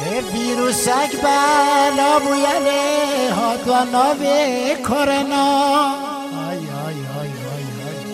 ویروسک بلا بویله هادوانا به کرونا آی آی آی آی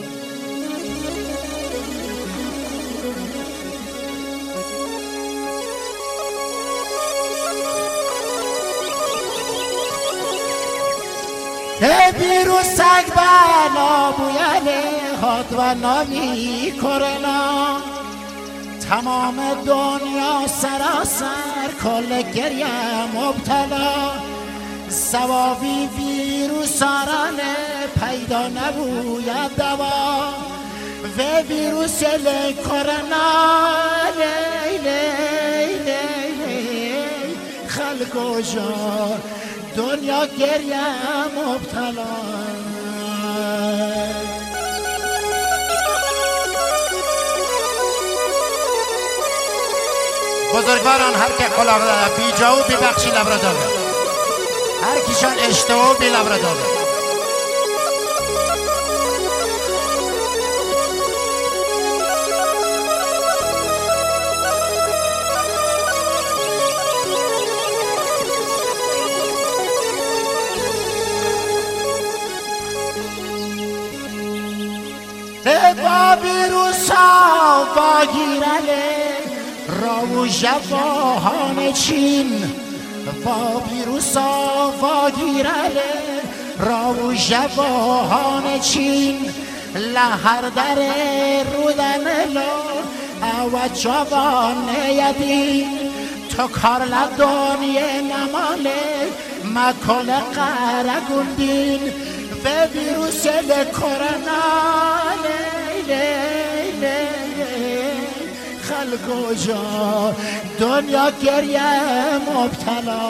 آی ویروسک بلا بویله هادوانا به کرونا تمام دنیا سراسر کل گریه مبتلا سواوی ویروس آرانه پیدا نبوید دوا و ویروس کرونا لی لی لی خلق جا دنیا گریه مبتلا بزرگواران هر که خلاق داره بی جا و بی بخشی لبرا داره هر کیشان اشتوا و بی لبرا داره با ویروسا با گیرله راو جواهان چین با ویروسا با گیرله راو جواهان چین لحر در رودن لو او جوان یدین تو کار لدنیه نماله مکل قرگوندین و ویروس کرونا خلق جا دنیا گریه مبتلا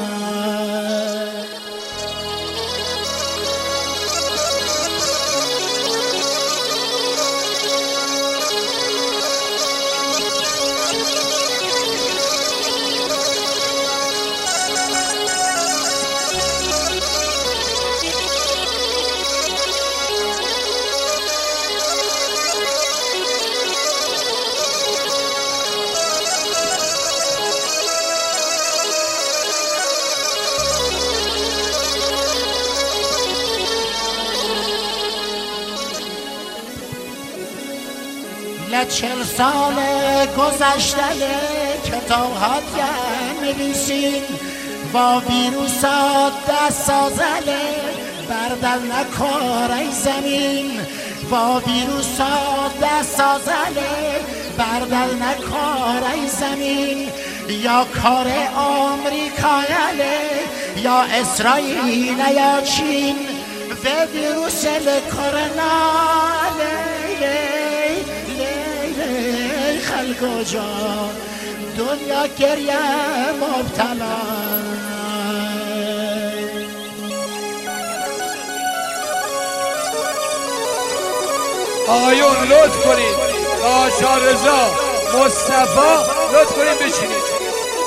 چل سال گذشته کتاب ها نویسین با ویروسات دست سازله بردل نکاره زمین با ویروسات دست سازله بردل نکاره زمین یا کار آمریکایله یا اسرائیل یا چین و ویروس کرونا خلق جا دنیا گریه مبتلا آقایون لطف کنید آقا رضا مصطفی لطف کنید بچینید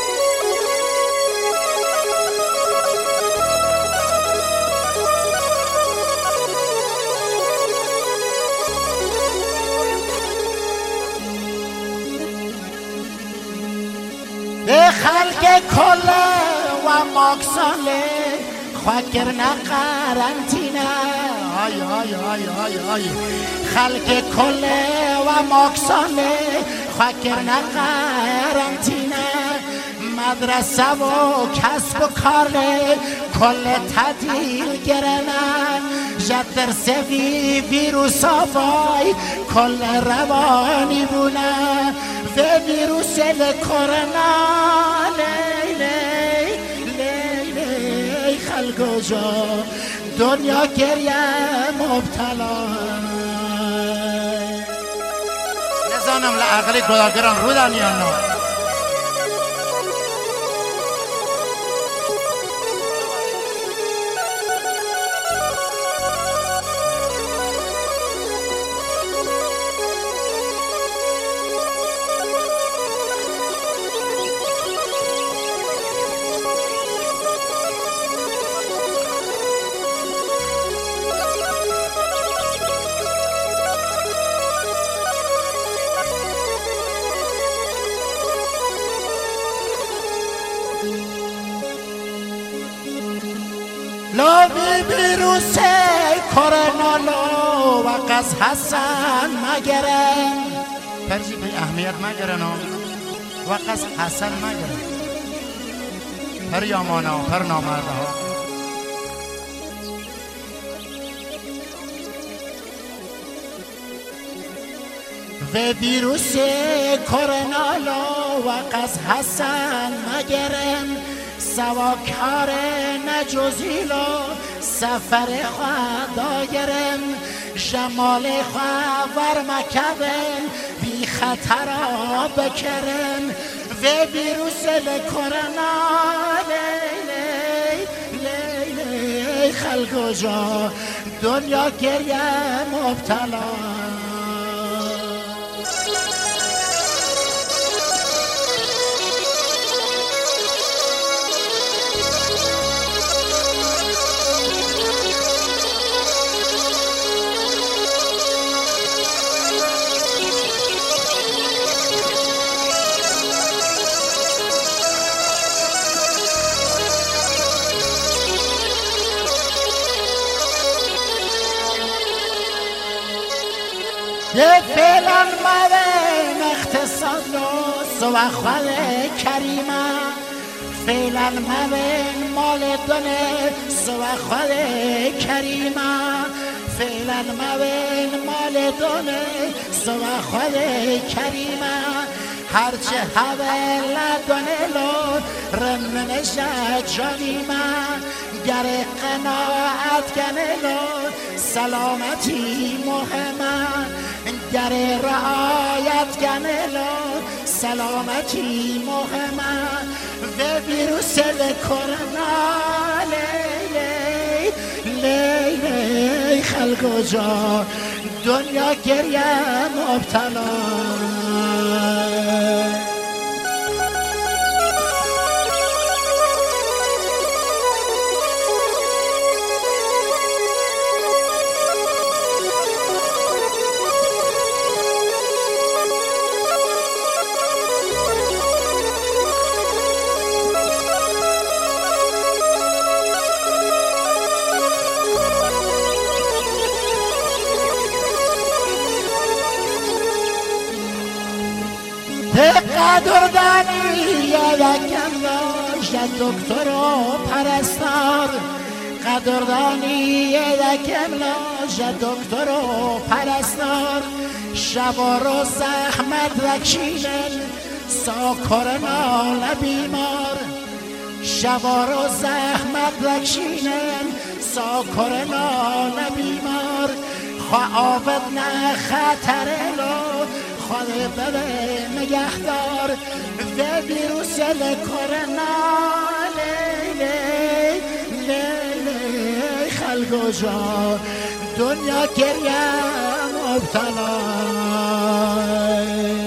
خلق کله و ماکساله خواکر قرنطینه آی آی آی آی آی خلق کله و ماکساله خواکر قرنطینه مدرسه و کسب و کاره کل تعدیل گرنه جدر سوی ویروس آفای کل روانی بونه و ویروس کرونا خلق جا دنیا گریه مبتلا نزانم لعقل گداگران رو دنیا نو لاوی ویروس کرونا لو و قص حسن مگرن پرزی به اهمیت مگرن و قص حسن مگرن پر یامانا پر نامرده ها و ویروس کرونا لو و قص حسن مگرن سواکار نجوزیلو سفر خدا گرم جمال خواهر مکبن بی خطر بکرم و ویروس کرونا لیلی خلق جا دنیا گریه مبتلا یه فعلا موین اقتصاد لو سوخوال کریمه فعلا موین مال دونه سوخوال کریمه فعلا موین مال دونه سوخوال کریمه هرچه حول دونه لو رمنش جانیمه گر قناعت کنه لو سلامتی مهمه گر رعایت کنه لو سلامتی مهمه و ویروس کرونا لیلی خلق جا دنیا گریه مبتلا قدردانی یکم داشت دکتر و پرستار قدردانی یکم داشت دکتر و پرستار شبا رو زحمت رکشیدن سا کرونا بیمار شبا رو زحمت رکشیدن سا کرونا بیمار خواه آبد نه خطره لو خود بده نگهدار و ویروس کرونا لیلی خلق جا دنیا گریه مبتلا